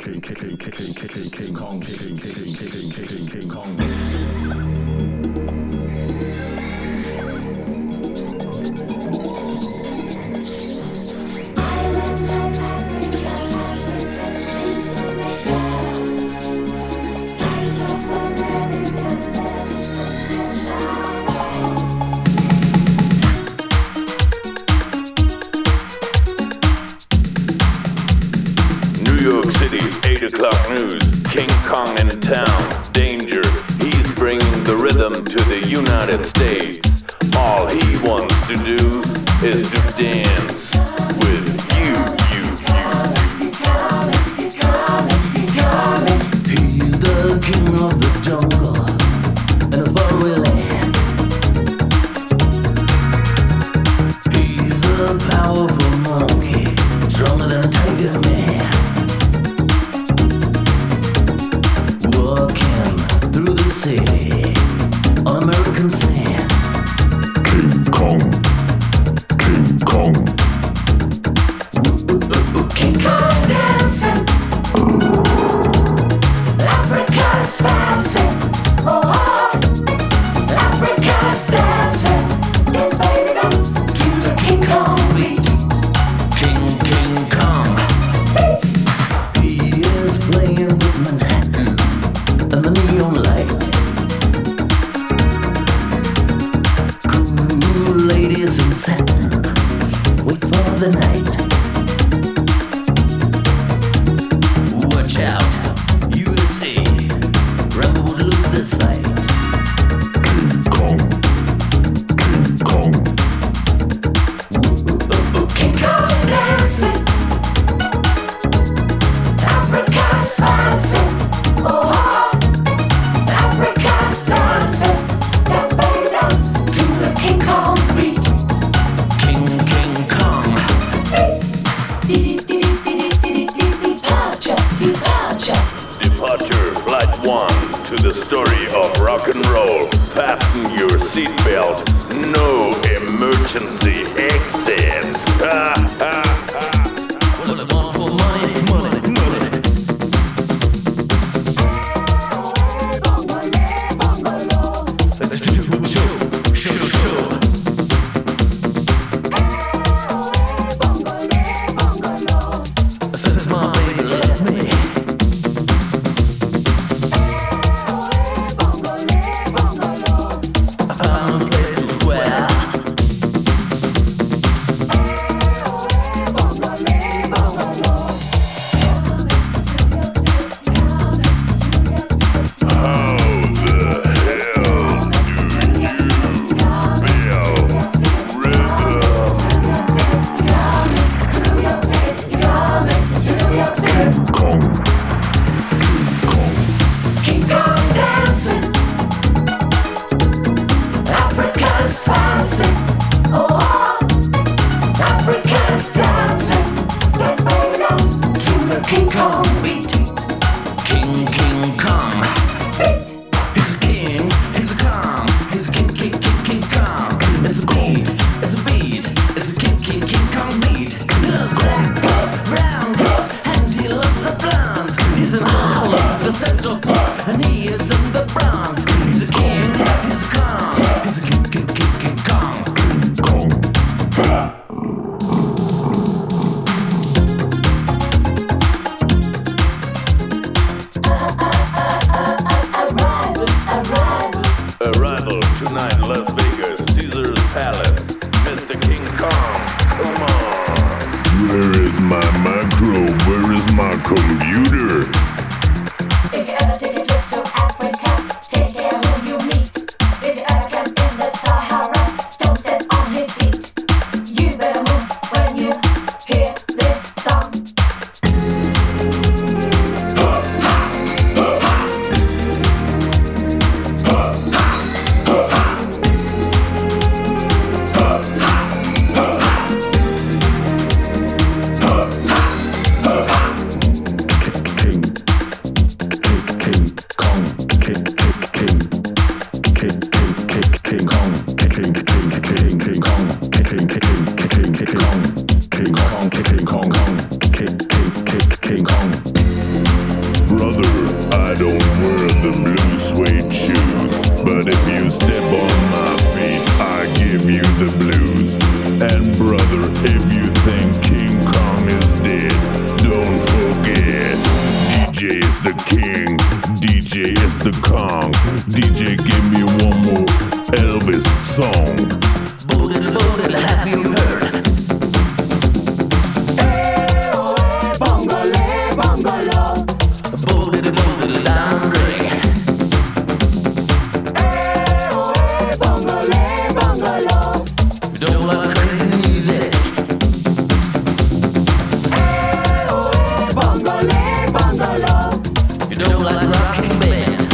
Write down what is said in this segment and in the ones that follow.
King Kong, King Kong. New York City, 8 o'clock news. King Kong in town. Danger. He's bringing the rhythm to the United States. All he wants to do is to dance with you. He's the king of the jungle in a faraway land. He's a powerful monkey, stronger than a tiger man. Walking through the city on American sand. King Kong, King Kong. King Kong dancing. Africa's fancy. Oh, Africa's dancing. Dance, baby, dance to the King Kong beat. King Kong beat. He is playing with Manhattan and the neon light. Cool ladies in satin, wait for the night. Watch out, USA, Rambo would lose this fight. King Kong, King Kong. King Kong dancing, Africa's fancy. Oh, Africa's dancing, dance baby dance to the King Kong beat. King Kong beat. Departure. Departure, Flight 1 to the story of rock and roll. Fasten your seatbelt. No emergency exits. What I want for money, money, money. Let's do a show. Since my baby left me, I found a place to dwell. How the hell do you spell rhythm? King Kong, King Kong dancing, Africa's fancy. Oh, Africa's dancing, dance baby dance to the King Kong beat. King Kong beat. He's a king, he's a Kong, he's a King Kong. It's a beat, it's a beat, it's a King Kong beat. He loves black girls, brown girls, and he loves the blondes. He's in Harlem, the Central Park, and he is in the Bronx. He's a king, he's a Kong, he's a King Kong. Kong. Arrival tonight, Las Vegas, Caesar's Palace. Mr. King Kong, come on. Where is my micro? Where is my computer? If you ever take a trip to Africa, take care who you meet. If you ever camp in the Sahara, don't step on his feet. You better move when you hear this song. brother, I don't wear the blue suede shoes. But if you step on my feet, I give you the blues. And brother, if you think King Kong is dead, don't forget, DJ is the king, DJ is the Kong. DJ, give me one more Elvis song. Boodle, boodle, have you heard? Bongole, bongolo. Boodle, boodle, down ring. Bongole, bongolo. You don't like crazy music. Bongole, bongolo. You don't like rocking bands.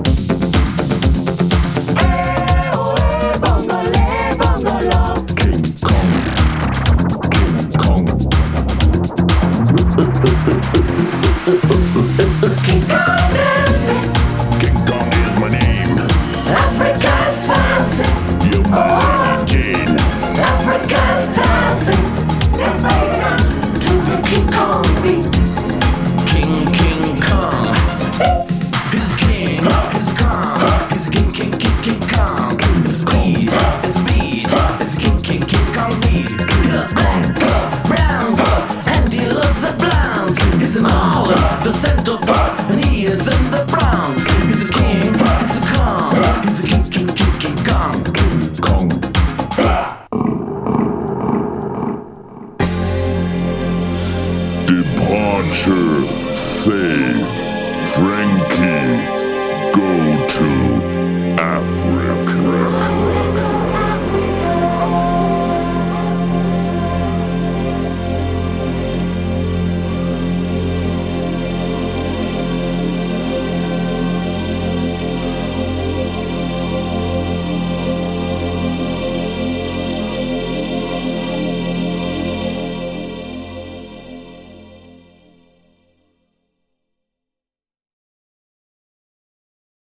Bongole, bongolo. King Kong. King Kong. King Kong dancing. King Kong is my name. Africa's fancy. You're my Lady Jane. Africa's dancing. Let's make it dance to the King Kong beat. King Kong. He's a king, he's a Kong. He's a king Kong. It's a beat, it's a beat. It's a king Kong beat. He loves black girls, brown girls, and he loves the blondes. He's in Harlem, the Central Park, and he is in the Bronx. He's a king, he's a Kong. He's a king Kong. King Kong. Departure, say.